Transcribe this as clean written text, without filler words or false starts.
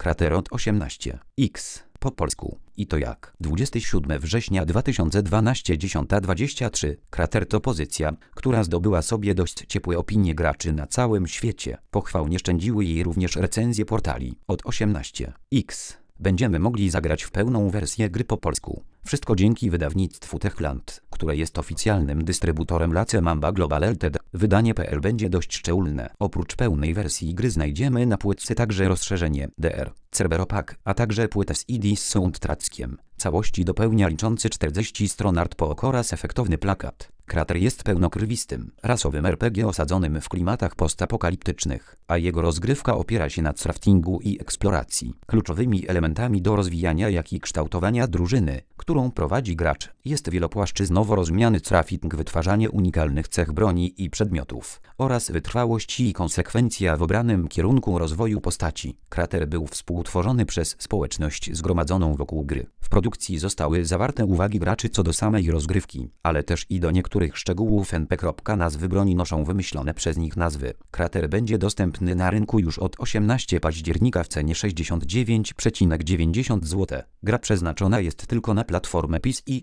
Krater od 18. X. Po polsku. I to jak? 27 września 2012 10:23. Krater to pozycja, która zdobyła sobie dość ciepłe opinie graczy na całym świecie. Pochwał nie szczędziły jej również recenzje portali. Od 18. X. Będziemy mogli zagrać w pełną wersję gry po polsku. Wszystko dzięki wydawnictwu Techland, które jest oficjalnym dystrybutorem Lace Mamba Global Ltd. Wydanie PL będzie dość szczególne. Oprócz pełnej wersji gry znajdziemy na płytce także rozszerzenie DR, Cerberus Pack, a także płytę z CD z soundtrackiem. Całości dopełnia liczący 40 stron artbook oraz efektowny plakat. Krater jest pełnokrwistym, rasowym RPG osadzonym w klimatach postapokaliptycznych, a jego rozgrywka opiera się na craftingu i eksploracji. Kluczowymi elementami do rozwijania jak i kształtowania drużyny, którą prowadzi gracz, jest wielopłaszczyznowo rozumiany crafting, wytwarzanie unikalnych cech broni i przedmiotów, oraz wytrwałość i konsekwencja w obranym kierunku rozwoju postaci. Krater był współtworzony przez społeczność zgromadzoną wokół gry. W produkcji zostały zawarte uwagi graczy co do samej rozgrywki, ale też i do niektórych szczegółów NP. Nazwy broni noszą wymyślone przez nich nazwy. Krater będzie dostępny na rynku już od 18 października w cenie 69,90 zł. Gra przeznaczona jest tylko na platformę PC